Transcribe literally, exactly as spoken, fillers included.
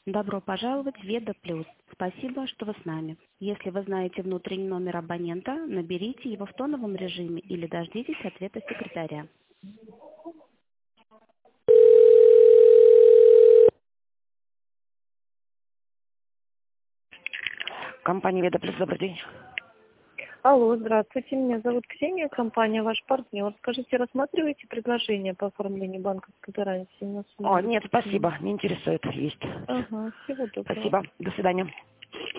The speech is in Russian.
Добро пожаловать в Веда Плюс. Спасибо, что вы с нами. Если вы знаете внутренний номер абонента, наберите его в тоновом режиме или дождитесь ответа секретаря. Компания Веда Плюс, добрый день. Алло, здравствуйте, меня зовут Ксения, компания «Ваш партнер». Скажите, рассматриваете предложение по оформлению банковской гарантии на сумму? О, нет, спасибо, не интересует, есть. Ага, всего доброго. Спасибо, до свидания.